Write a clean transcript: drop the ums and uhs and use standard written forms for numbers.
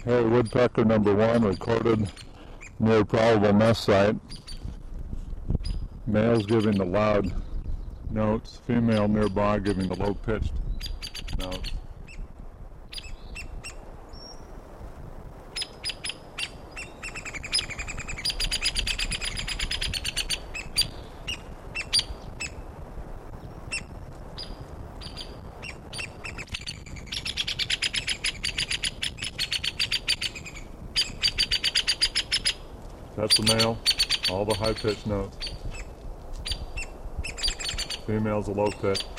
Hairy woodpecker number 1 recorded near probable nest site. Males giving the loud notes, female nearby giving the low-pitched notes. That's the male, all the high-pitched notes. Female's a low pitch.